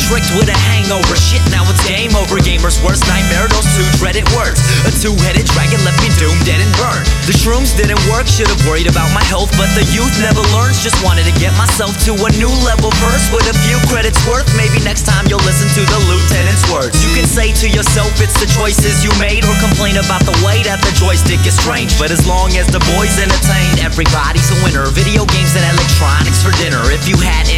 tricked with a hangover. Shit, now it's game over. Gamer's worst nightmare, those two dreaded words. A two-headed dragon left me doomed, dead and burned. The shrooms didn't work, should've worried about my health, but the youth never learns. Just wanted to get myself to a new level first, with a few credits worth. Maybe next time you'll listen to the lieutenant's words. You can say to yourself it's the choices you made, or complain about the way that the joystick is strange. But as long as the boys entertained, everybody's a winner. Video games and electronics for dinner. If you had